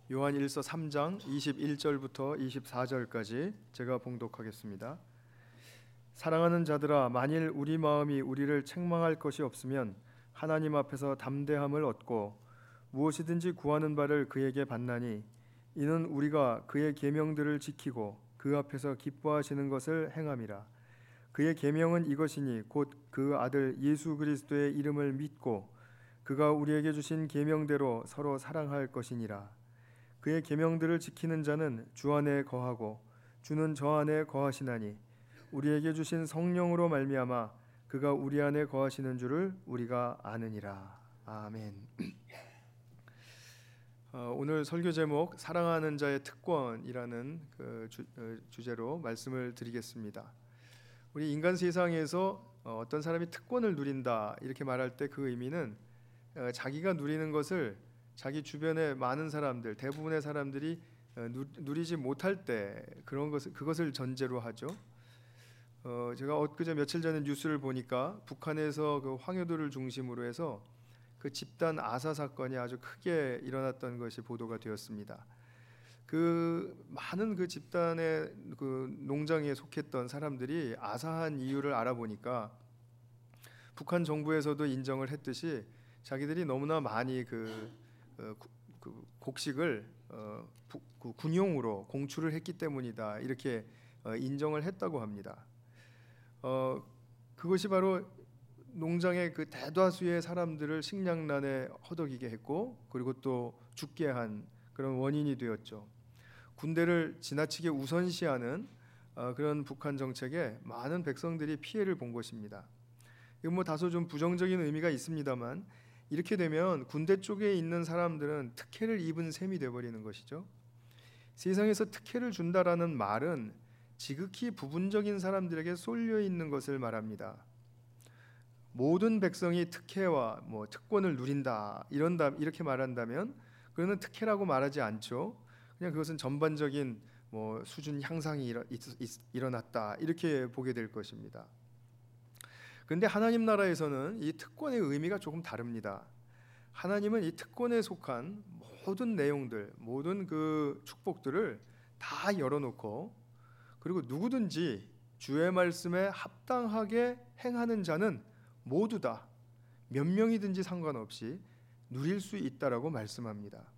요한일서 3장 21절부터 24절까지 제가 봉독하겠습니다. 사랑하는 자들아, 만일 우리 마음이 우리를 책망할 것이 없으면 하나님 앞에서 담대함을 얻고 무엇이든지 구하는 바를 그에게 받나니, 이는 우리가 그의 계명들을 지키고 그 앞에서 기뻐하시는 것을 행함이라. 그의 계명은 이것이니 곧 그 아들 예수 그리스도의 이름을 믿고 그가 우리에게 주신 계명대로 서로 사랑할 것이니라. 그의 계명들을 지키는 자는 주 안에 거하고 주는 저 안에 거하시나니, 우리에게 주신 성령으로 말미암아 그가 우리 안에 거하시는 줄을 우리가 아느니라. 아멘. 오늘 설교 제목 사랑하는 자의 특권이라는 주제로 말씀을 드리겠습니다. 우리 인간 세상에서 어떤 사람이 특권을 누린다 이렇게 말할 때 그 의미는 자기가 누리는 것을 자기 주변의 많은 사람들, 대부분의 사람들이 누리지 못할 때 그것을 전제로 하죠. 제가 엊그제 며칠 전에 뉴스를 보니까 북한에서 그 황효도를 중심으로 해서 그 집단 아사 사건이 아주 크게 일어났던 것이 보도가 되었습니다. 그 많은 그 집단의 그 농장에 속했던 사람들이 아사한 이유를 알아보니까 북한 정부에서도 인정을 했듯이 자기들이 너무나 많이 그 곡식을 군용으로 공출을 했기 때문이다, 이렇게 인정을 했다고 합니다. 그것이 바로 농장의 그 대다수의 사람들을 식량난에 허덕이게 했고, 그리고 또 죽게 한 그런 원인이 되었죠. 군대를 지나치게 우선시하는 그런 북한 정책에 많은 백성들이 피해를 본 것입니다. 이건 다소 좀 부정적인 의미가 있습니다만, 이렇게 되면 군대 쪽에 있는 사람들은 특혜를 입은 셈이 되어버리는 것이죠. 세상에서 특혜를 준다라는 말은 지극히 부분적인 사람들에게 쏠려 있는 것을 말합니다. 모든 백성이 특혜와 특권을 누린다 이렇게 말한다면 그거는 특혜라고 말하지 않죠. 그냥 그것은 전반적인 수준 향상이 일어났다 이렇게 보게 될 것입니다. 그런데 하나님 나라에서는 이 특권의 의미가 조금 다릅니다. 하나님은 이 특권에 속한 모든 내용들, 모든 그 축복들을 다 열어놓고, 그리고 누구든지 주의 말씀에 합당하게 행하는 자는 모두 다 몇 명이든지 상관없이 누릴 수 있다라고 말씀합니다.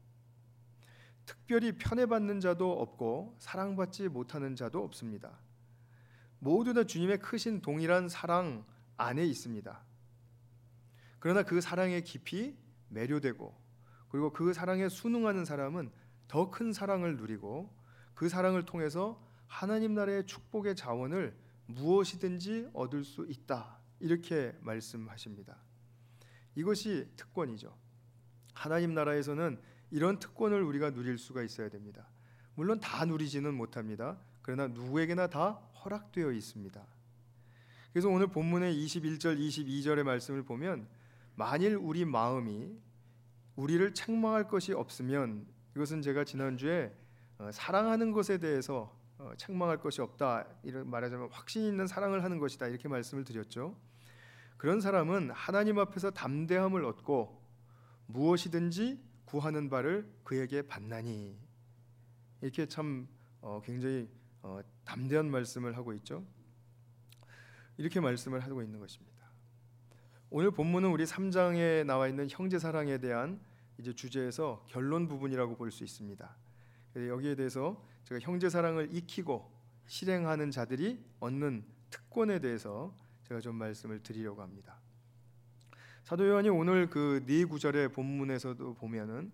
특별히 편애받는 자도 없고 사랑받지 못하는 자도 없습니다. 모두 다 주님의 크신 동일한 사랑 안에 있습니다. 그러나 그 사랑의 깊이 매료되고, 그리고 그 사랑에 순응하는 사람은 더 큰 사랑을 누리고, 그 사랑을 통해서 하나님 나라의 축복의 자원을 무엇이든지 얻을 수 있다, 이렇게 말씀하십니다. 이것이 특권이죠. 하나님 나라에서는 이런 특권을 우리가 누릴 수가 있어야 됩니다. 물론 다 누리지는 못합니다. 그러나 누구에게나 다 허락되어 있습니다. 그래서 오늘 본문의 21절, 22절의 말씀을 보면, 만일 우리 마음이 우리를 책망할 것이 없으면, 이것은 제가 지난주에 사랑하는 것에 대해서 책망할 것이 없다, 이런 말하자면 확신 있는 사랑을 하는 것이다, 이렇게 말씀을 드렸죠. 그런 사람은 하나님 앞에서 담대함을 얻고 무엇이든지 구하는 바를 그에게 받나니, 이렇게 참 굉장히 담대한 말씀을 하고 있죠. 이렇게 말씀을 하고 있는 것입니다. 오늘 본문은 우리 3장에 나와 있는 형제 사랑에 대한 이제 주제에서 결론 부분이라고 볼 수 있습니다. 여기에 대해서 제가 형제 사랑을 익히고 실행하는 자들이 얻는 특권에 대해서 제가 좀 말씀을 드리려고 합니다. 사도 요한이 오늘 그 네 구절의 본문에서도 보면은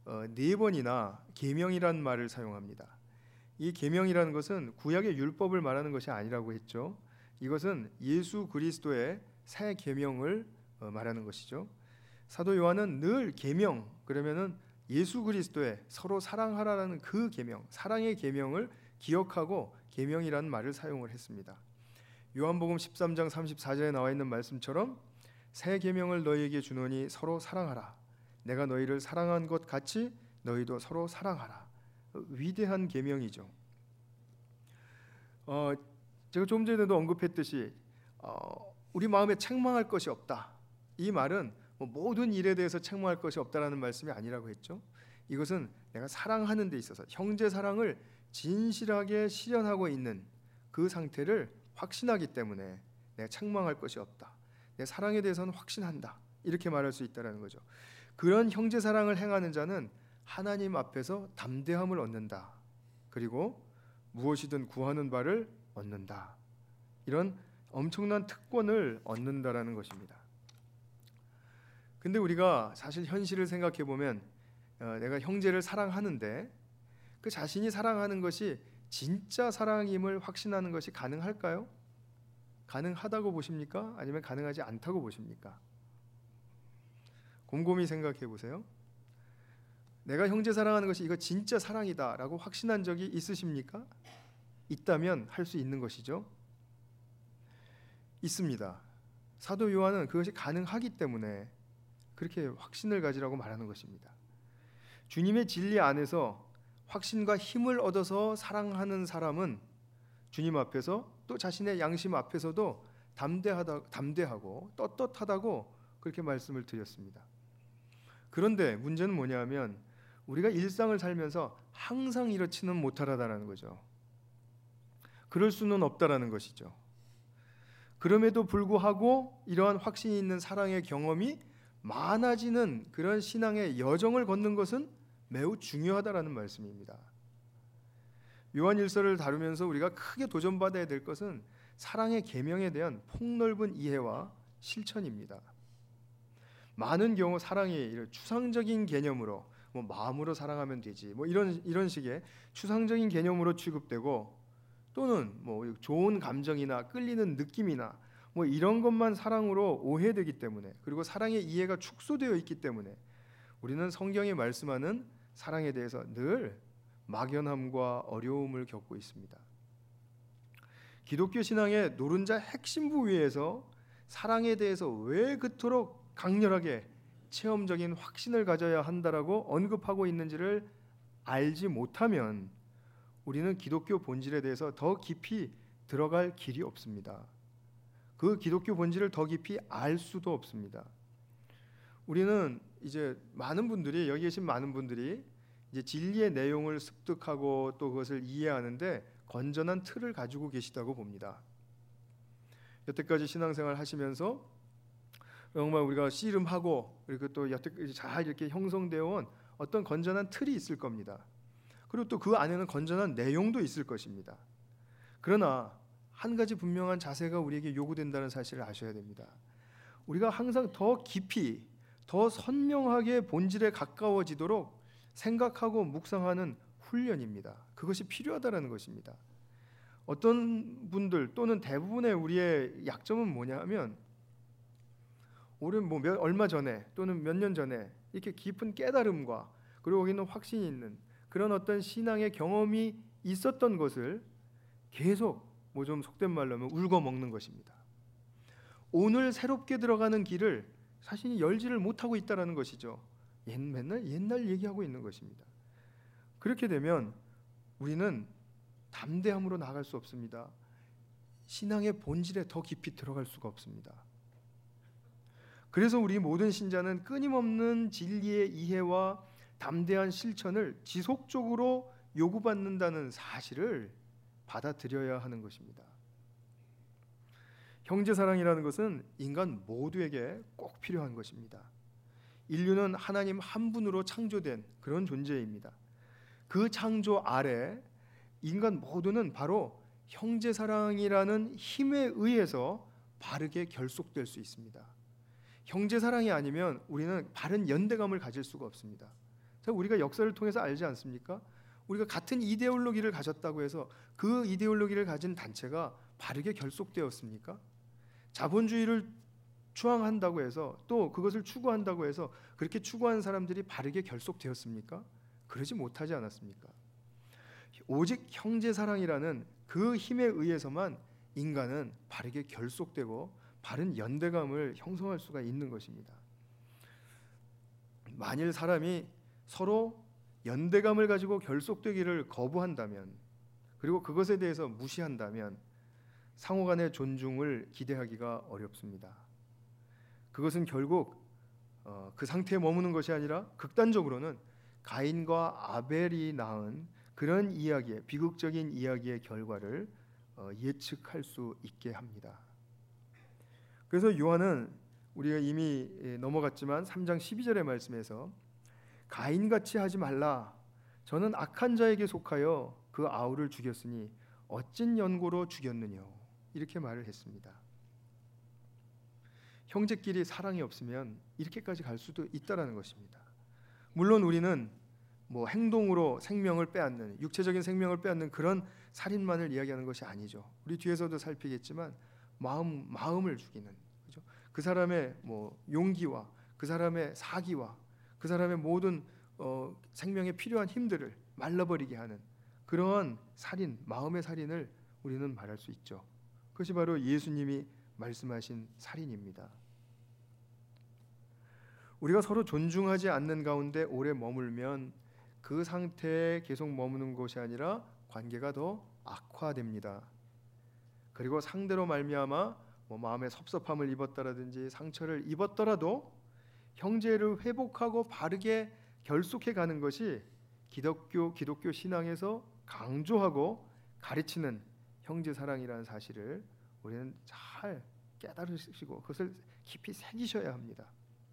4번이나 계명이란 말을 사용합니다. 이 계명이라는 것은 구약의 율법을 말하는 것이 아니라고 했죠. 이것은 예수 그리스도의 새 계명을 말하는 것이죠. 사도 요한은 늘 계명, 그러면은 예수 그리스도의 서로 사랑하라는 그 계명, 사랑의 계명을 기억하고 계명이라는 말을 사용을 했습니다. 요한복음 13장 34절에 나와 있는 말씀처럼 새 계명을 너희에게 주노니 서로 사랑하라. 내가 너희를 사랑한 것 같이 너희도 서로 사랑하라. 위대한 계명이죠. 제가 좀 전에도 언급했듯이 우리 마음에 책망할 것이 없다. 이 말은 모든 일에 대해서 책망할 것이 없다라는 말씀이 아니라고 했죠. 이것은 내가 사랑하는 데 있어서 형제 사랑을 진실하게 실현하고 있는 그 상태를 확신하기 때문에 내가 책망할 것이 없다. 내 사랑에 대해서는 확신한다. 이렇게 말할 수 있다는 거죠. 그런 형제 사랑을 행하는 자는 하나님 앞에서 담대함을 얻는다. 그리고 무엇이든 구하는 바를 얻는다. 이런 엄청난 특권을 얻는다라는 것입니다. 근데 우리가 사실 현실을 생각해 보면 내가 형제를 사랑하는데 그 자신이 사랑하는 것이 진짜 사랑임을 확신하는 것이 가능할까요? 가능하다고 보십니까? 아니면 가능하지 않다고 보십니까? 곰곰이 생각해 보세요. 내가 형제 사랑하는 것이 이거 진짜 사랑이다라고 확신한 적이 있으십니까? 있다면 할 수 있는 것이죠. 있습니다. 사도 요한은 그것이 가능하기 때문에 그렇게 확신을 가지라고 말하는 것입니다. 주님의 진리 안에서 확신과 힘을 얻어서 사랑하는 사람은 주님 앞에서 또 자신의 양심 앞에서도 담대하고 떳떳하다고 그렇게 말씀을 드렸습니다. 그런데 문제는 뭐냐면 우리가 일상을 살면서 항상 이렇지는 못하다라는 거죠. 그럴 수는 없다라는 것이죠. 그럼에도 불구하고 이러한 확신이 있는 사랑의 경험이 많아지는 그런 신앙의 여정을 걷는 것은 매우 중요하다라는 말씀입니다. 요한일서를 다루면서 우리가 크게 도전받아야 될 것은 사랑의 계명에 대한 폭넓은 이해와 실천입니다. 많은 경우 사랑이 이런 추상적인 개념으로 마음으로 사랑하면 되지 이런 식의 추상적인 개념으로 취급되고 또는 좋은 감정이나 끌리는 느낌이나 이런 것만 사랑으로 오해되기 때문에 그리고 사랑의 이해가 축소되어 있기 때문에 우리는 성경이 말씀하는 사랑에 대해서 늘 막연함과 어려움을 겪고 있습니다. 기독교 신앙의 노른자 핵심 부위에서 사랑에 대해서 왜 그토록 강렬하게 체험적인 확신을 가져야 한다라고 언급하고 있는지를 알지 못하면 우리는 기독교 본질에 대해서 더 깊이 들어갈 길이 없습니다. 그 기독교 본질을 더 깊이 알 수도 없습니다. 우리는 이제 여기 계신 많은 분들이 이제 진리의 내용을 습득하고 또 그것을 이해하는데 건전한 틀을 가지고 계시다고 봅니다. 여태까지 신앙생활 하시면서 정말 우리가 씨름하고 그리고 또 여태까지 잘 이렇게 형성되어 온 어떤 건전한 틀이 있을 겁니다. 그리고 또 그 안에는 건전한 내용도 있을 것입니다. 그러나 한 가지 분명한 자세가 우리에게 요구된다는 사실을 아셔야 됩니다. 우리가 항상 더 깊이 더 선명하게 본질에 가까워지도록 생각하고 묵상하는 훈련입니다. 그것이 필요하다는 것입니다. 어떤 분들 또는 대부분의 우리의 약점은 뭐냐 하면 우리는 얼마 전에 또는 몇 년 전에 이렇게 깊은 깨달음과 그리고 거기는 확신이 있는 그런 어떤 신앙의 경험이 있었던 것을 계속 좀 속된 말로 하면 울고 먹는 것입니다. 오늘 새롭게 들어가는 길을 자신이 열지를 못하고 있다는 것이죠. 맨날 옛날 얘기하고 있는 것입니다. 그렇게 되면 우리는 담대함으로 나아갈 수 없습니다. 신앙의 본질에 더 깊이 들어갈 수가 없습니다. 그래서 우리 모든 신자는 끊임없는 진리의 이해와 담대한 실천을 지속적으로 요구받는다는 사실을 받아들여야 하는 것입니다. 형제사랑이라는 것은 인간 모두에게 꼭 필요한 것입니다. 인류는 하나님 한 분으로 창조된 그런 존재입니다. 그 창조 아래 인간 모두는 바로 형제사랑이라는 힘에 의해서 바르게 결속될 수 있습니다. 형제사랑이 아니면 우리는 바른 연대감을 가질 수가 없습니다. 우리가 역사를 통해서 알지 않습니까? 우리가 같은 이데올로기를 가졌다고 해서 그 이데올로기를 가진 단체가 바르게 결속되었습니까? 자본주의를 추앙한다고 해서 또 그것을 추구한다고 해서 그렇게 추구하는 사람들이 바르게 결속되었습니까? 그러지 못하지 않았습니까? 오직 형제사랑이라는 그 힘에 의해서만 인간은 바르게 결속되고 바른 연대감을 형성할 수가 있는 것입니다. 만일 사람이 서로 연대감을 가지고 결속되기를 거부한다면 그리고 그것에 대해서 무시한다면 상호 간의 존중을 기대하기가 어렵습니다. 그것은 결국 그 상태에 머무는 것이 아니라 극단적으로는 가인과 아벨이 낳은 그런 이야기의 비극적인 이야기의 결과를 예측할 수 있게 합니다. 그래서 요한은 우리가 이미 넘어갔지만 3장 12절의 말씀에서 가인같이 하지 말라. 저는 악한 자에게 속하여 그 아우를 죽였으니 어찐 연고로 죽였느냐. 이렇게 말을 했습니다. 형제끼리 사랑이 없으면 이렇게까지 갈 수도 있다라는 것입니다. 물론 우리는 뭐 행동으로 생명을 빼앗는, 육체적인 생명을 빼앗는 그런 살인만을 이야기하는 것이 아니죠. 우리 뒤에서도 살피겠지만 마음을 죽이는, 그죠? 그 사람의 뭐 용기와 그 사람의 사기와 그 사람의 모든 생명에 필요한 힘들을 말라버리게 하는 그러한 살인, 마음의 살인을 우리는 말할 수 있죠. 그것이 바로 예수님이 말씀하신 살인입니다. 우리가 서로 존중하지 않는 가운데 오래 머물면 그 상태에 계속 머무는 것이 아니라 관계가 더 악화됩니다. 그리고 상대로 말미암아 마음의 섭섭함을 입었다라든지 상처를 입었더라도 형제를 회복하고 바르게 결속해 가는 것이 기독교 신앙에서 강조하고 가르치는 형제 사랑이라는 사실을 우리는 잘 깨달으시고 그것을 깊이 새기셔야 합니다.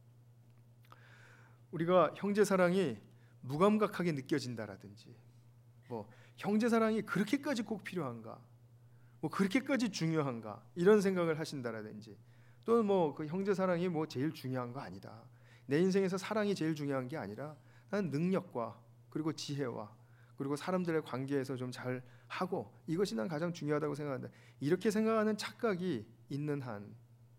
우리가 형제 사랑이 무감각하게 느껴진다라든지 뭐 형제 사랑이 그렇게까지 꼭 필요한가, 뭐 그렇게까지 중요한가 이런 생각을 하신다라든지 또 뭐 그 형제 사랑이 뭐 제일 중요한 거 아니다. 내 인생에서 사랑이 제일 중요한 게 아니라 나는 능력과 그리고 지혜와 그리고 사람들의 관계에서 좀 잘 하고 이것이 난 가장 중요하다고 생각한다. 이렇게 생각하는 착각이 있는 한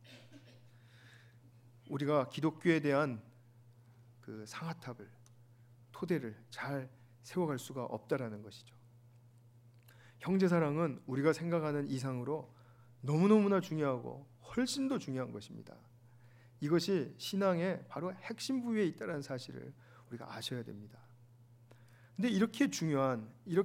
우리가 기독교에 대한 그 상아탑을 토대를 잘 세워갈 수가 없다라는 것이죠. 형제 사랑은 우리가 생각하는 이상으로 너무너무나 중요하고 훨씬 더 중요한 것입니다. 이것이 신앙의 바로 핵심 부위에 있다는 사실을 우리가 아셔야 됩니다. 근데 이렇게 중요한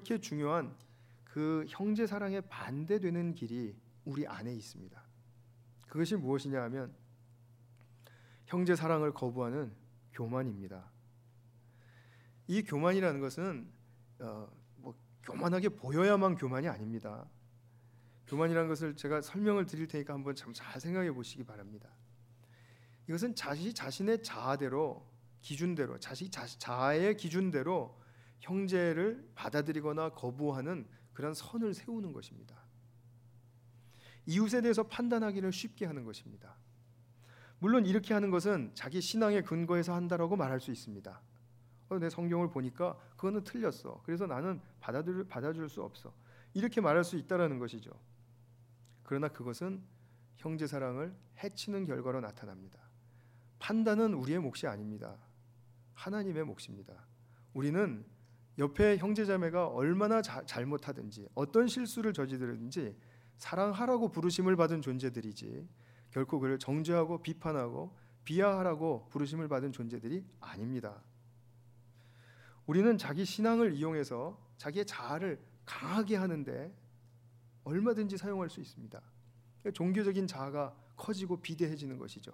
그 형제 사랑에 반대되는 길이 우리 안에 있습니다. 그것이 무엇이냐 하면 형제 사랑을 거부하는 교만입니다. 이 교만이라는 것은 뭐 교만하게 보여야만 교만이 아닙니다. 교만이라는 것을 제가 설명을 드릴 테니까 한번 참 잘 생각해 보시기 바랍니다. 이것은 자신의 자아대로 기준대로 자아의 기준대로 형제를 받아들이거나 거부하는 그런 선을 세우는 것입니다. 이웃에 대해서 판단하기를 쉽게 하는 것입니다. 물론 이렇게 하는 것은 자기 신앙의 근거에서 한다라고 말할 수 있습니다. 내 성경을 보니까 그거는 틀렸어. 그래서 나는 받아줄 수 없어. 이렇게 말할 수 있다라는 것이죠. 그러나 그것은 형제 사랑을 해치는 결과로 나타납니다. 판단은 우리의 몫이 아닙니다. 하나님의 몫입니다. 우리는 옆에 형제자매가 얼마나 잘못하든지 어떤 실수를 저지르든지 사랑하라고 부르심을 받은 존재들이지 결코 그를 정죄하고 비판하고 비하하라고 부르심을 받은 존재들이 아닙니다. 우리는 자기 신앙을 이용해서 자기의 자아를 강하게 하는데 얼마든지 사용할 수 있습니다. 종교적인 자아가 커지고 비대해지는 것이죠.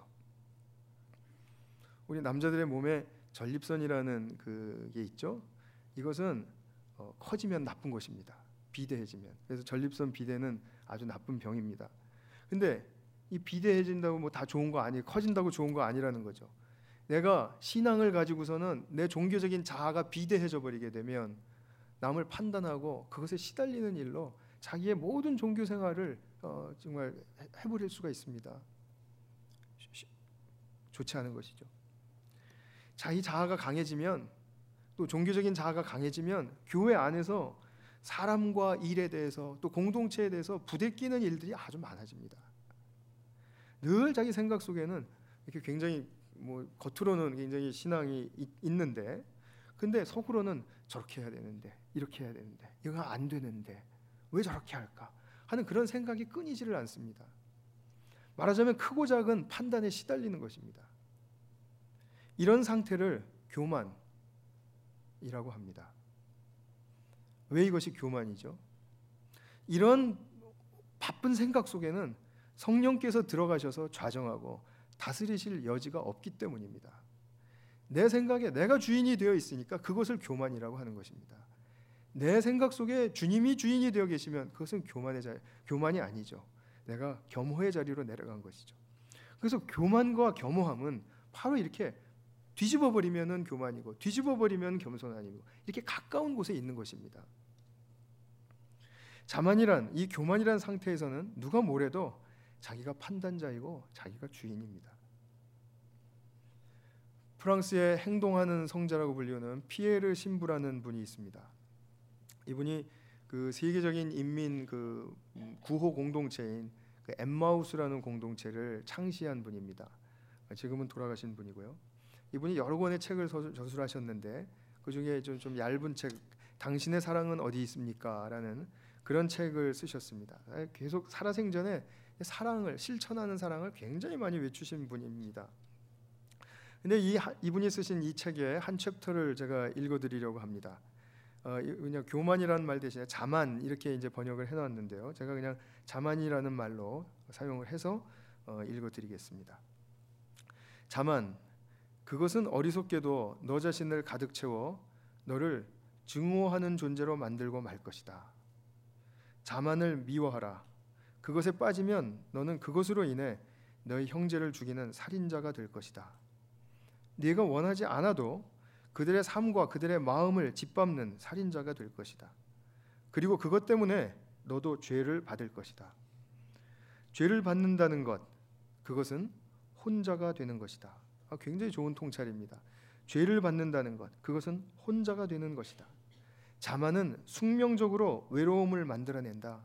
우리 남자들의 몸에 전립선이라는 그게 있죠. 이것은 커지면 나쁜 것입니다. 비대해지면. 그래서 전립선 비대는 아주 나쁜 병입니다. 근데 이 비대해진다고 뭐 다 좋은 거 아니에요. 커진다고 좋은 거 아니라는 거죠. 내가 신앙을 가지고서는 내 종교적인 자아가 비대해져 버리게 되면 남을 판단하고 그것에 시달리는 일로 자기의 모든 종교 생활을 정말 해버릴 수가 있습니다. 좋지 않은 것이죠. 자기 자아가 강해지면 또 종교적인 자아가 강해지면 교회 안에서 사람과 일에 대해서 또 공동체에 대해서 부대끼는 일들이 아주 많아집니다. 늘 자기 생각 속에는 이렇게 굉장히 뭐 겉으로는 굉장히 신앙이 있는데 근데 속으로는 저렇게 해야 되는데 이렇게 해야 되는데 이거 안 되는데 왜 저렇게 할까 하는 그런 생각이 끊이지를 않습니다. 말하자면 크고 작은 판단에 시달리는 것입니다. 이런 상태를 교만이라고 합니다. 왜 이것이 교만이죠? 이런 바쁜 생각 속에는 성령께서 들어가셔서 좌정하고 다스리실 여지가 없기 때문입니다. 내 생각에 내가 주인이 되어 있으니까 그것을 교만이라고 하는 것입니다. 내 생각 속에 주님이 주인이 되어 계시면 그것은 교만이 아니죠. 내가 겸허의 자리로 내려간 것이죠. 그래서 교만과 겸허함은 바로 이렇게 뒤집어 버리면은 교만이고 뒤집어 버리면 겸손 아니고 이렇게 가까운 곳에 있는 것입니다. 자만이란 이 교만이란 상태에서는 누가 뭐래도 자기가 판단자이고 자기가 주인입니다. 프랑스의 행동하는 성자라고 불리우는 피에르 신부라는 분이 있습니다. 이분이 그 세계적인 인민 그 구호 공동체인 그 엠마우스라는 공동체를 창시한 분입니다. 지금은 돌아가신 분이고요. 이분이 여러 권의 책을 저술하셨는데 그 중에 좀 얇은 책, 당신의 사랑은 어디 있습니까? 라는 그런 책을 쓰셨습니다. 계속 살아생전에 사랑을 실천하는 사랑을 굉장히 많이 외치신 분입니다. 근데 이분이 쓰신 이 책의 한 챕터를 제가 읽어드리려고 합니다. 그냥 교만이라는 말 대신에 자만 이렇게 이제 번역을 해놨는데요. 제가 그냥 자만이라는 말로 사용을 해서 읽어드리겠습니다. 자만, 그것은 어리석게도 너 자신을 가득 채워 너를 증오하는 존재로 만들고 말 것이다. 자만을 미워하라. 그것에 빠지면 너는 그것으로 인해 너희 형제를 죽이는 살인자가 될 것이다. 네가 원하지 않아도 그들의 삶과 그들의 마음을 짓밟는 살인자가 될 것이다. 그리고 그것 때문에 너도 죄를 받을 것이다. 죄를 받는다는 것, 그것은 혼자가 되는 것이다. 굉장히 좋은 통찰입니다. 죄를 받는다는 것, 그것은 혼자가 되는 것이다. 자만은 숙명적으로 외로움을 만들어낸다.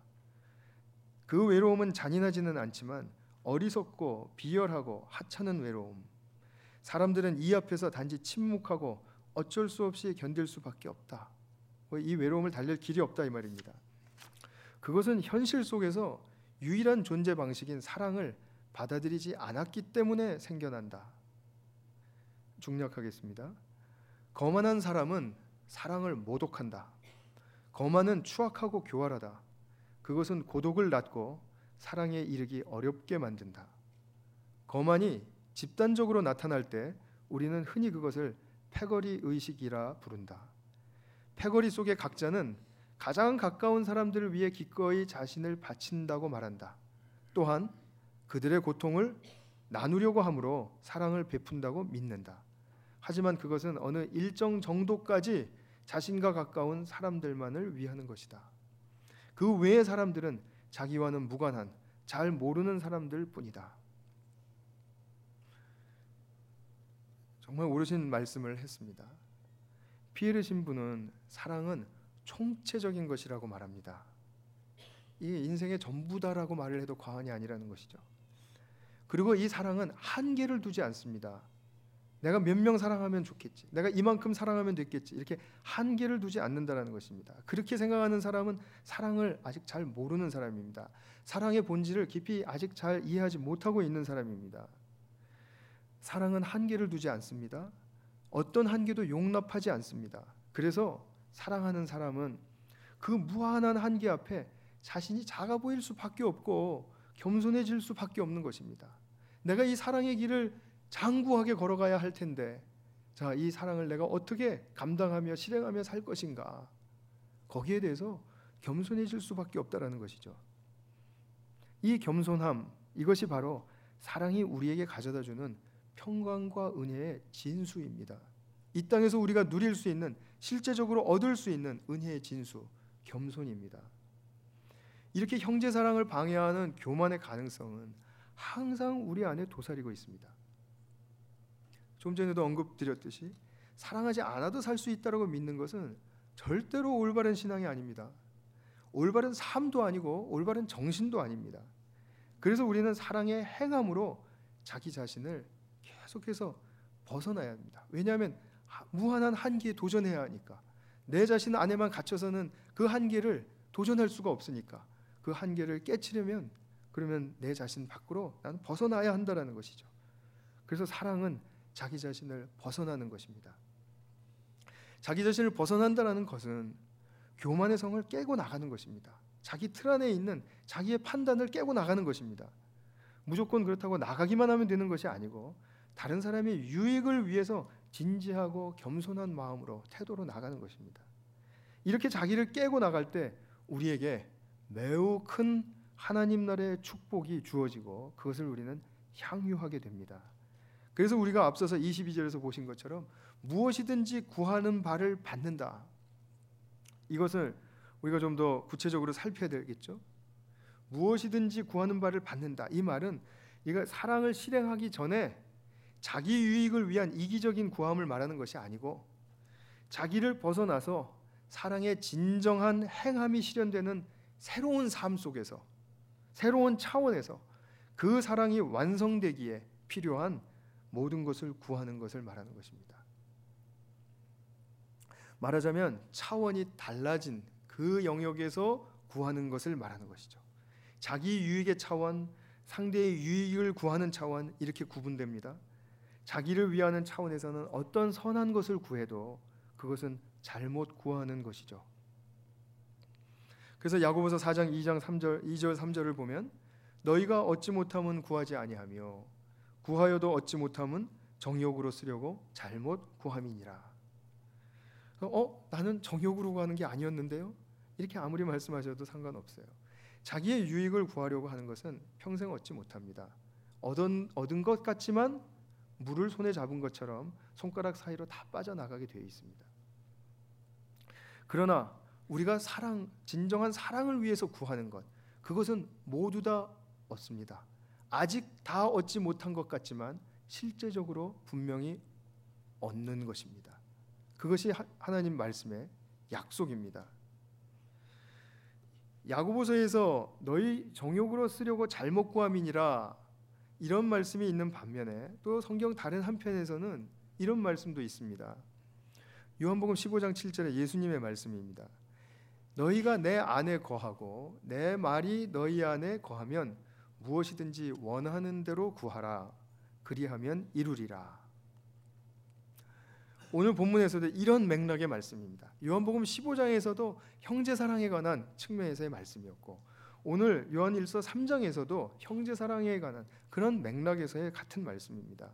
그 외로움은 잔인하지는 않지만 어리석고 비열하고 하찮은 외로움. 사람들은 이 앞에서 단지 침묵하고 어쩔 수 없이 견딜 수밖에 없다. 이 외로움을 달랠 길이 없다 이 말입니다. 그것은 현실 속에서 유일한 존재 방식인 사랑을 받아들이지 않았기 때문에 생겨난다. 중략하겠습니다. 거만한 사람은 사랑을 모독한다. 거만은 추악하고 교활하다. 그것은 고독을 낳고 사랑에 이르기 어렵게 만든다. 거만이 집단적으로 나타날 때 우리는 흔히 그것을 패거리 의식이라 부른다. 패거리 속의 각자는 가장 가까운 사람들을 위해 기꺼이 자신을 바친다고 말한다. 또한 그들의 고통을 나누려고 함으로 사랑을 베푼다고 믿는다. 하지만 그것은 어느 일정 정도까지 자신과 가까운 사람들만을 위하는 것이다. 그 외의 사람들은 자기와는 무관한 잘 모르는 사람들 뿐이다. 정말 옳으신 말씀을 했습니다. 피에르 신부는 사랑은 총체적인 것이라고 말합니다. 이게 인생의 전부다라고 말을 해도 과언이 아니라는 것이죠. 그리고 이 사랑은 한계를 두지 않습니다. 내가 몇 명 사랑하면 좋겠지, 내가 이만큼 사랑하면 됐겠지, 이렇게 한계를 두지 않는다는 것입니다. 그렇게 생각하는 사람은 사랑을 아직 잘 모르는 사람입니다. 사랑의 본질을 깊이 아직 잘 이해하지 못하고 있는 사람입니다. 사랑은 한계를 두지 않습니다. 어떤 한계도 용납하지 않습니다. 그래서 사랑하는 사람은 그 무한한 한계 앞에 자신이 작아 보일 수밖에 없고 겸손해질 수밖에 없는 것입니다. 내가 이 사랑의 길을 장구하게 걸어가야 할 텐데, 자, 이 사랑을 내가 어떻게 감당하며 실행하며 살 것인가? 거기에 대해서 겸손해질 수밖에 없다라는 것이죠. 이 겸손함, 이것이 바로 사랑이 우리에게 가져다주는 평강과 은혜의 진수입니다. 이 땅에서 우리가 누릴 수 있는, 실제적으로 얻을 수 있는 은혜의 진수, 겸손입니다. 이렇게 형제 사랑을 방해하는 교만의 가능성은 항상 우리 안에 도사리고 있습니다. 좀 전에도 언급드렸듯이 사랑하지 않아도 살 수 있다고 믿는 것은 절대로 올바른 신앙이 아닙니다. 올바른 삶도 아니고 올바른 정신도 아닙니다. 그래서 우리는 사랑의 행함으로 자기 자신을 계속해서 벗어나야 합니다. 왜냐하면 무한한 한계에 도전해야 하니까. 내 자신 안에만 갇혀서는 그 한계를 도전할 수가 없으니까 그 한계를 깨치려면 그러면 내 자신 밖으로 나는 벗어나야 한다는 것이죠. 그래서 사랑은 자기 자신을 벗어나는 것입니다. 자기 자신을 벗어난다는 것은 교만의 성을 깨고 나가는 것입니다. 자기 틀 안에 있는 자기의 판단을 깨고 나가는 것입니다. 무조건 그렇다고 나가기만 하면 되는 것이 아니고 다른 사람의 유익을 위해서 진지하고 겸손한 마음으로 태도로 나가는 것입니다. 이렇게 자기를 깨고 나갈 때 우리에게 매우 큰 하나님 나라의 축복이 주어지고 그것을 우리는 향유하게 됩니다. 그래서 우리가 앞서서 22절에서 보신 것처럼 무엇이든지 구하는 바를 받는다. 이것을 우리가 좀 더 구체적으로 살펴야 되겠죠. 무엇이든지 구하는 바를 받는다. 이 말은 이거 사랑을 실행하기 전에 자기 유익을 위한 이기적인 구함을 말하는 것이 아니고 자기를 벗어나서 사랑의 진정한 행함이 실현되는 새로운 삶 속에서 새로운 차원에서 그 사랑이 완성되기에 필요한 모든 것을 구하는 것을 말하는 것입니다. 말하자면 차원이 달라진 그 영역에서 구하는 것을 말하는 것이죠. 자기 유익의 차원, 상대의 유익을 구하는 차원 이렇게 구분됩니다. 자기를 위하는 차원에서는 어떤 선한 것을 구해도 그것은 잘못 구하는 것이죠. 그래서 야고보서 4장 2절 3절을 보면 너희가 얻지 못함은 구하지 아니하며 구하여도 얻지 못함은 정욕으로 쓰려고 잘못 구함이니라. 나는 정욕으로 구하는 게 아니었는데요. 이렇게 아무리 말씀하셔도 상관없어요. 자기의 유익을 구하려고 하는 것은 평생 얻지 못합니다. 얻은 것 같지만 물을 손에 잡은 것처럼 손가락 사이로 다 빠져나가게 되어 있습니다. 그러나 우리가 진정한 사랑을 위해서 구하는 것, 그것은 모두 다 얻습니다. 아직 다 얻지 못한 것 같지만 실제적으로 분명히 얻는 것입니다. 그것이 하나님 말씀의 약속입니다. 야고보서에서 너희 정욕으로 쓰려고 잘못 구함이니라 이런 말씀이 있는 반면에 또 성경 다른 한편에서는 이런 말씀도 있습니다. 요한복음 15장 7절에 예수님의 말씀입니다. 너희가 내 안에 거하고 내 말이 너희 안에 거하면 무엇이든지 원하는 대로 구하라. 그리하면 이루리라. 오늘 본문에서도 이런 맥락의 말씀입니다. 요한복음 15장에서도 형제사랑에 관한 측면에서의 말씀이었고 오늘 요한일서 3장에서도 형제사랑에 관한 그런 맥락에서의 같은 말씀입니다.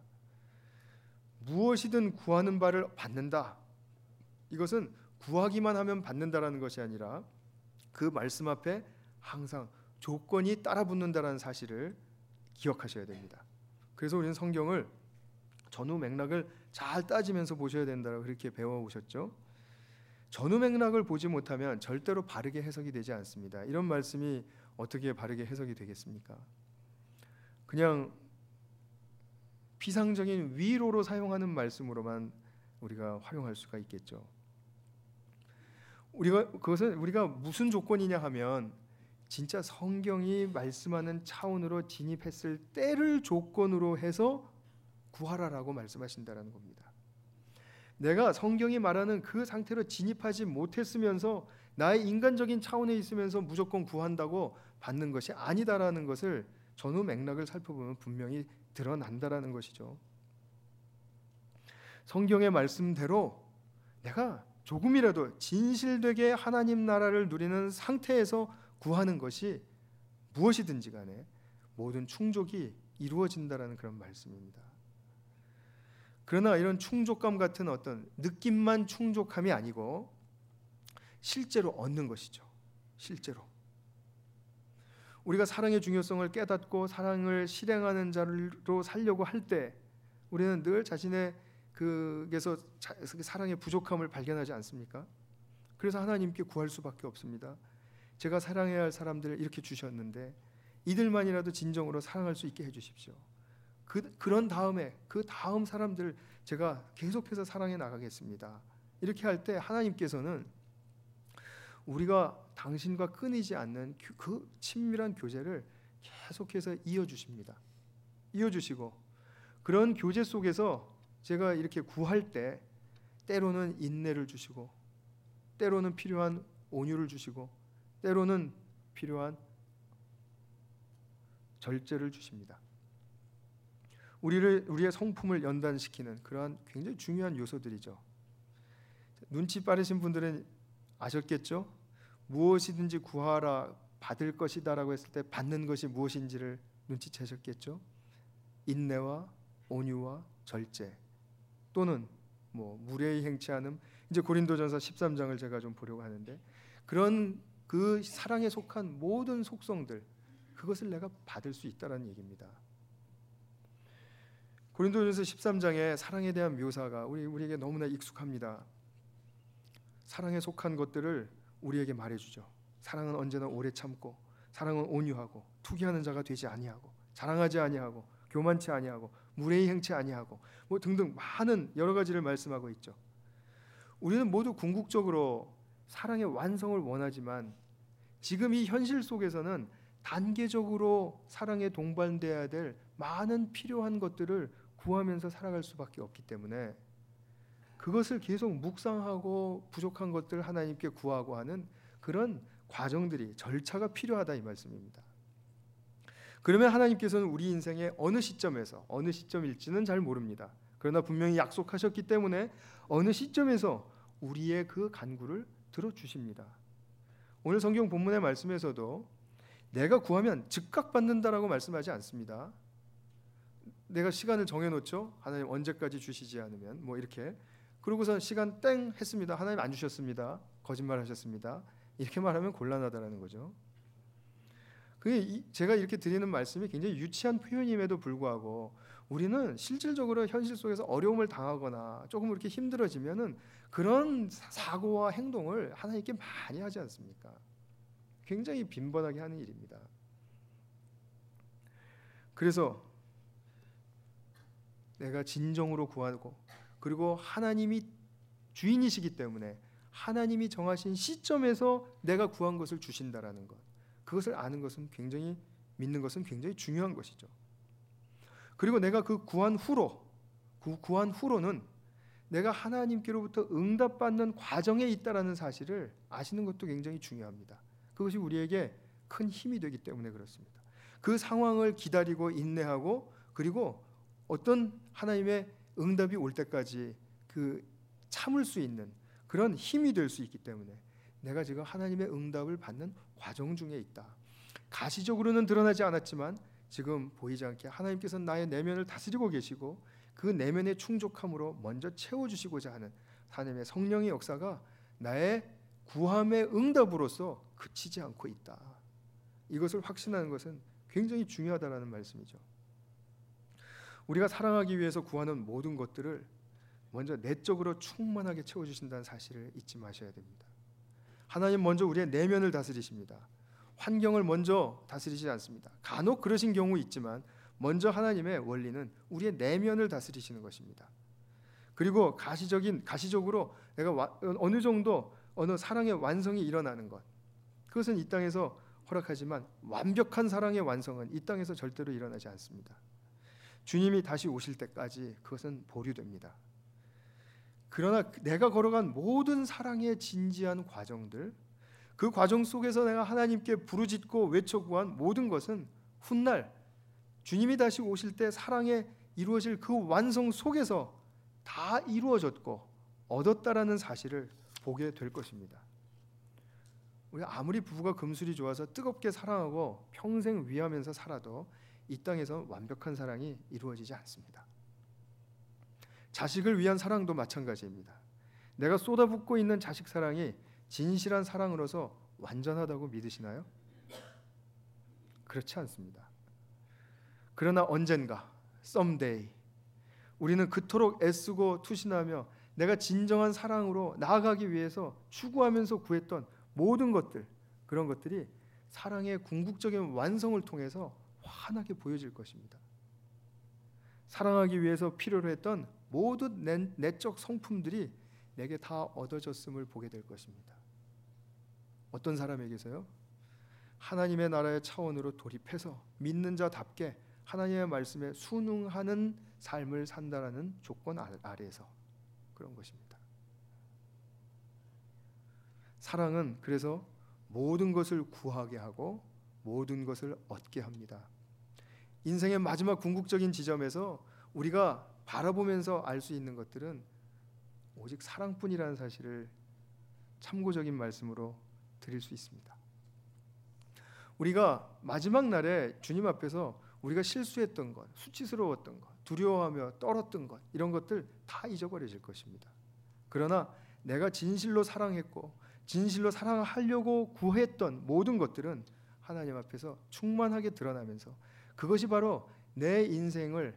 무엇이든 구하는 바를 받는다. 이것은 구하기만 하면 받는다라는 것이 아니라 그 말씀 앞에 항상 조건이 따라붙는다라는 사실을 기억하셔야 됩니다. 그래서 우리는 성경을 전후 맥락을 잘 따지면서 보셔야 된다고 그렇게 배워오셨죠. 전후 맥락을 보지 못하면 절대로 바르게 해석이 되지 않습니다. 이런 말씀이 어떻게 바르게 해석이 되겠습니까? 그냥 피상적인 위로로 사용하는 말씀으로만 우리가 활용할 수가 있겠죠. 그것은 우리가 무슨 조건이냐 하면 진짜 성경이 말씀하는 차원으로 진입했을 때를 조건으로 해서 구하라라고 말씀하신다라는 겁니다. 내가 성경이 말하는 그 상태로 진입하지 못했으면서 나의 인간적인 차원에 있으면서 무조건 구한다고 받는 것이 아니다라는 것을 전후 맥락을 살펴보면 분명히 드러난다라는 것이죠. 성경의 말씀대로 내가 조금이라도 진실되게 하나님 나라를 누리는 상태에서 구하는 것이 무엇이든지 간에 모든 충족이 이루어진다라는 그런 말씀입니다. 그러나 이런 충족감 같은 어떤 느낌만 충족함이 아니고 실제로 얻는 것이죠. 실제로 우리가 사랑의 중요성을 깨닫고 사랑을 실행하는 자로 살려고 할 때 우리는 늘 자신의 그에서 사랑의 부족함을 발견하지 않습니까? 그래서 하나님께 구할 수밖에 없습니다. 제가 사랑해야 할 사람들을 이렇게 주셨는데 이들만이라도 진정으로 사랑할 수 있게 해주십시오. 그런 다음에 그 다음 사람들 제가 계속해서 사랑해 나가겠습니다. 이렇게 할 때 하나님께서는 우리가 당신과 끊이지 않는 그 친밀한 교제를 계속해서 이어주십니다. 이어주시고 그런 교제 속에서 제가 이렇게 구할 때 때로는 인내를 주시고 때로는 필요한 온유를 주시고 때로는 필요한 절제를 주십니다. 우리의 성품을 연단시키는 그러한 굉장히 중요한 요소들이죠. 눈치 빠르신 분들은 아셨겠죠? 무엇이든지 구하라 받을 것이다라고 했을 때 받는 것이 무엇인지를 눈치채셨겠죠? 인내와 온유와 절제 또는 뭐 무례히 행치 않음. 이제 고린도전서 13장을 제가 좀 보려고 하는데 그런 그 사랑에 속한 모든 속성들 그것을 내가 받을 수 있다라는 얘기입니다. 고린도전서 13장의 사랑에 대한 묘사가 우리에게 너무나 익숙합니다. 사랑에 속한 것들을 우리에게 말해주죠. 사랑은 언제나 오래 참고, 사랑은 온유하고, 투기하는 자가 되지 아니하고, 자랑하지 아니하고, 교만치 아니하고, 무례히 행치 아니하고, 뭐 등등 많은 여러 가지를 말씀하고 있죠. 우리는 모두 궁극적으로 사랑의 완성을 원하지만 지금 이 현실 속에서는 단계적으로 사랑에 동반돼야 될 많은 필요한 것들을 구하면서 살아갈 수밖에 없기 때문에 그것을 계속 묵상하고 부족한 것들을 하나님께 구하고 하는 그런 과정들이 절차가 필요하다 이 말씀입니다. 그러면 하나님께서는 우리 인생의 어느 시점에서 어느 시점일지는 잘 모릅니다. 그러나 분명히 약속하셨기 때문에 어느 시점에서 우리의 그 간구를 들어주십니다. 오늘 성경 본문의 말씀에서도 내가 구하면 즉각 받는다라고 말씀하지 않습니다. 내가 시간을 정해놓죠. 하나님 언제까지 주시지 않으면 뭐 이렇게 그러고서 시간 땡 했습니다. 하나님 안 주셨습니다. 거짓말하셨습니다. 이렇게 말하면 곤란하다라는 거죠. 그게 제가 이렇게 드리는 말씀이 굉장히 유치한 표현임에도 불구하고 우리는 실질적으로 현실 속에서 어려움을 당하거나 조금 이렇게 힘들어지면은 그런 사고와 행동을 하나님께 많이 하지 않습니까? 굉장히 빈번하게 하는 일입니다. 그래서 내가 진정으로 구하고 그리고 하나님이 주인이시기 때문에 하나님이 정하신 시점에서 내가 구한 것을 주신다라는 것, 그것을 아는 것은 굉장히 믿는 것은 굉장히 중요한 것이죠. 그리고 내가 그 구한 후로는 내가 하나님께로부터 응답받는 과정에 있다라는 사실을 아시는 것도 굉장히 중요합니다. 그것이 우리에게 큰 힘이 되기 때문에 그렇습니다. 그 상황을 기다리고 인내하고 그리고 어떤 하나님의 응답이 올 때까지 그 참을 수 있는 그런 힘이 될 수 있기 때문에 내가 지금 하나님의 응답을 받는 과정 중에 있다. 가시적으로는 드러나지 않았지만 지금 보이지 않게 하나님께서는 나의 내면을 다스리고 계시고 그 내면의 충족함으로 먼저 채워주시고자 하는 하나님의 성령의 역사가 나의 구함의 응답으로서 그치지 않고 있다. 이것을 확신하는 것은 굉장히 중요하다는 말씀이죠. 우리가 사랑하기 위해서 구하는 모든 것들을 먼저 내적으로 충만하게 채워주신다는 사실을 잊지 마셔야 됩니다. 하나님 먼저 우리의 내면을 다스리십니다. 환경을 먼저 다스리지 않습니다. 간혹 그러신 경우 있지만 먼저 하나님의 원리는 우리의 내면을 다스리시는 것입니다. 그리고 가시적으로 내가 어느 정도 어느 사랑의 완성이 일어나는 것, 그것은 이 땅에서 허락하지만 완벽한 사랑의 완성은 이 땅에서 절대로 일어나지 않습니다. 주님이 다시 오실 때까지 그것은 보류됩니다. 그러나 내가 걸어간 모든 사랑의 진지한 과정들, 그 과정 속에서 내가 하나님께 부르짖고 외쳐 구한 모든 것은 훗날 주님이 다시 오실 때 사랑에 이루어질 그 완성 속에서 다 이루어졌고 얻었다라는 사실을 보게 될 것입니다. 우리 아무리 부부가 금술이 좋아서 뜨겁게 사랑하고 평생 위하면서 살아도 이 땅에서 완벽한 사랑이 이루어지지 않습니다. 자식을 위한 사랑도 마찬가지입니다. 내가 쏟아붓고 있는 자식 사랑이 진실한 사랑으로서 완전하다고 믿으시나요? 그렇지 않습니다. 그러나 언젠가 someday 우리는 그토록 애쓰고 투신하며 내가 진정한 사랑으로 나아가기 위해서 추구하면서 구했던 모든 것들, 그런 것들이 사랑의 궁극적인 완성을 통해서 환하게 보여질 것입니다. 사랑하기 위해서 필요로 했던 모든 내적 성품들이 내게 다 얻어졌음을 보게 될 것입니다. 어떤 사람에게서요? 하나님의 나라의 차원으로 돌입해서 믿는 자답게 하나님의 말씀에 순응하는 삶을 산다라는 조건 아래에서 그런 것입니다. 사랑은 그래서 모든 것을 구하게 하고 모든 것을 얻게 합니다. 인생의 마지막 궁극적인 지점에서 우리가 바라보면서 알 수 있는 것들은 오직 사랑뿐이라는 사실을 참고적인 말씀으로 드릴 수 있습니다. 우리가 마지막 날에 주님 앞에서 우리가 실수했던 것, 수치스러웠던 것, 두려워하며 떨었던 것, 이런 것들 다 잊어버려질 것입니다. 그러나 내가 진실로 사랑했고 진실로 사랑하려고 구했던 모든 것들은 하나님 앞에서 충만하게 드러나면서 그것이 바로 내 인생의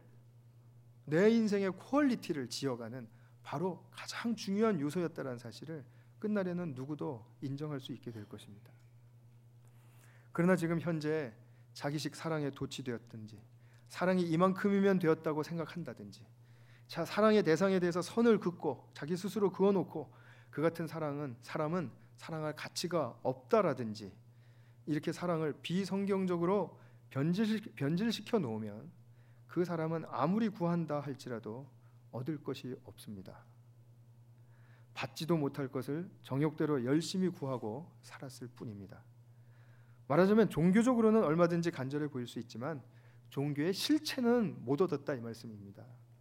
퀄리티를 지어가는 바로 가장 중요한 요소였다는 사실을 끝날에는 누구도 인정할 수 있게 될 것입니다. 그러나 지금 현재 자기식 사랑에 도취되었든지 사랑이 이만큼이면 되었다고 생각한다든지 사랑의 대상에 대해서 선을 긋고 자기 스스로 그어놓고 그 같은 사람은 사랑할 가치가 없다라든지 이렇게 사랑을 비성경적으로 변질시켜 놓으면 그 사람은 아무리 구한다 할지라도 얻을 것이 없습니다. 받지도 못할 것을 정욕대로 열심히 구하고 살았을 뿐입니다. 말하자면 종교적으로는 얼마든지 간절해 보일 수 있지만 종교의 실체는 못 얻었다 이 말씀입니다.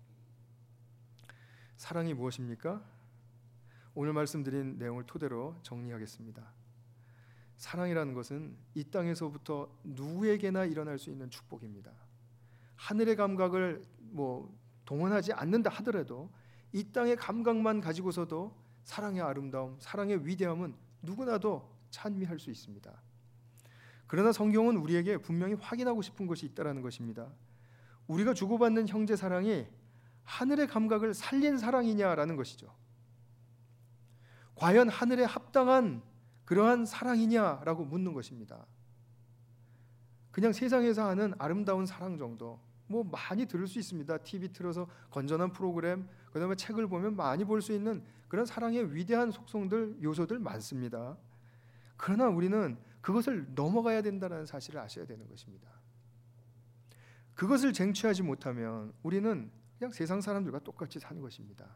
사랑이 무엇입니까? 오늘 말씀드린 내용을 토대로 정리하겠습니다. 사랑이라는 것은 이 땅에서부터 누구에게나 일어날 수 있는 축복입니다. 하늘의 감각을 동원하지 않는다 하더라도 이 땅의 감각만 가지고서도 사랑의 아름다움, 사랑의 위대함은 누구나도 찬미할 수 있습니다. 그러나 성경은 우리에게 분명히 확인하고 싶은 것이 있다는 것입니다. 우리가 주고받는 형제 사랑이 하늘의 감각을 살린 사랑이냐라는 것이죠. 과연 하늘에 합당한 그러한 사랑이냐라고 묻는 것입니다. 그냥 세상에서 하는 아름다운 사랑 정도 많이 들을 수 있습니다. TV 틀어서 건전한 프로그램, 그다음에 책을 보면 많이 볼 수 있는 그런 사랑의 위대한 속성들, 요소들 많습니다. 그러나 우리는 그것을 넘어가야 된다는 사실을 아셔야 되는 것입니다. 그것을 쟁취하지 못하면 우리는 그냥 세상 사람들과 똑같이 사는 것입니다.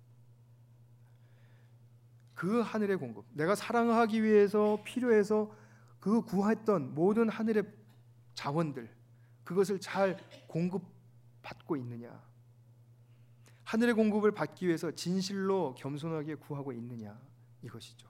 그 하늘의 공급, 내가 사랑하기 위해서 필요해서 그 구했던 모든 하늘의 자원들, 그것을 잘 공급받고 있느냐? 하늘의 공급을 받기 위해서 진실로 겸손하게 구하고 있느냐? 이것이죠.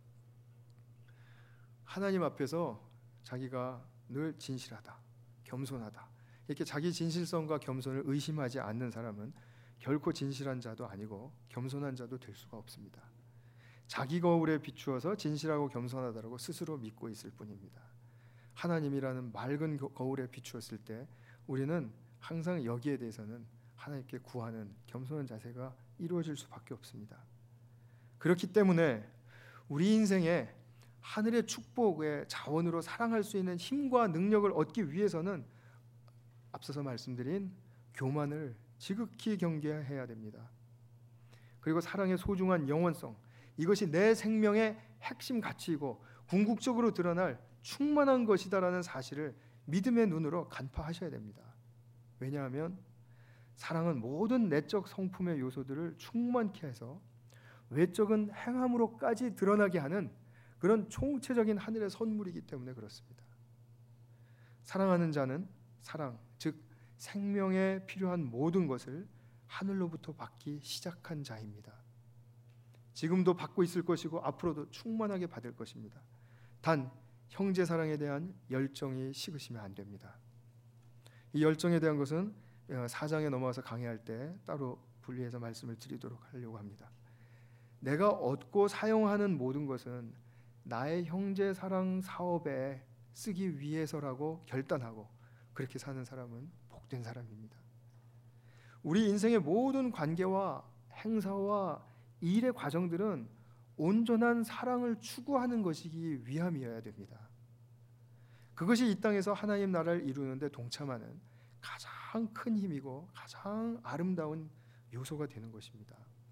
하나님 앞에서 자기가 늘 진실하다, 겸손하다, 이렇게 자기 진실성과 겸손을 의심하지 않는 사람은 결코 진실한 자도 아니고 겸손한 자도 될 수가 없습니다. 자기 거울에 비추어서 진실하고 겸손하다라고 스스로 믿고 있을 뿐입니다. 하나님이라는 맑은 거울에 비추었을 때 우리는 항상 여기에 대해서는 하나님께 구하는 겸손한 자세가 이루어질 수밖에 없습니다. 그렇기 때문에 우리 인생에 하늘의 축복의 자원으로 사랑할 수 있는 힘과 능력을 얻기 위해서는 앞서서 말씀드린 교만을 지극히 경계해야 됩니다. 그리고 사랑의 소중한 영원성, 이것이 내 생명의 핵심 가치이고 궁극적으로 드러날 충만한 것이다라는 사실을 믿음의 눈으로 간파하셔야 됩니다. 왜냐하면 사랑은 모든 내적 성품의 요소들을 충만케 해서 외적은 행함으로까지 드러나게 하는 그런 총체적인 하늘의 선물이기 때문에 그렇습니다. 사랑하는 자는 사랑, 즉 생명에 필요한 모든 것을 하늘로부터 받기 시작한 자입니다. 지금도 받고 있을 것이고 앞으로도 충만하게 받을 것입니다. 단 형제 사랑에 대한 열정이 식으시면 안 됩니다. 이 열정에 대한 것은 4장에 넘어가서 강의할 때 따로 분리해서 말씀을 드리도록 하려고 합니다. 내가 얻고 사용하는 모든 것은 나의 형제 사랑 사업에 쓰기 위해서라고 결단하고 그렇게 사는 사람은 복된 사람입니다. 우리 인생의 모든 관계와 행사와 일의 과정들은 온전한 사랑을 추구하는 것이기 위함이어야 됩니다. 그것이 이 땅에서 하나님 나라를 이루는 데 동참하는 가장 큰 힘이고 가장 아름다운 요소가 되는 것입니다.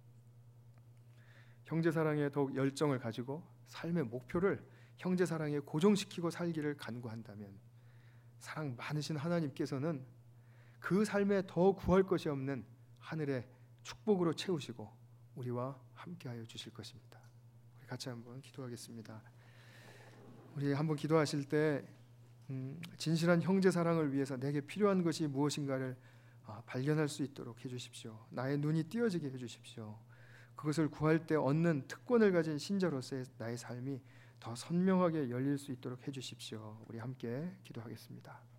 형제 사랑에 더욱 열정을 가지고 삶의 목표를 형제 사랑에 고정시키고 살기를 간구한다면 사랑 많으신 하나님께서는 그 삶에 더 구할 것이 없는 하늘의 축복으로 채우시고 우리와 함께하여 주실 것입니다. 우리 같이 한번 기도하겠습니다. 우리 한번 기도하실 때 진실한 형제 사랑을 위해서 내게 필요한 것이 무엇인가를 발견할 수 있도록 해주십시오. 나의 눈이 띄어지게 해주십시오. 그것을 구할 때 얻는 특권을 가진 신자로서의 나의 삶이 더 선명하게 열릴 수 있도록 해주십시오. 우리 함께 기도하겠습니다.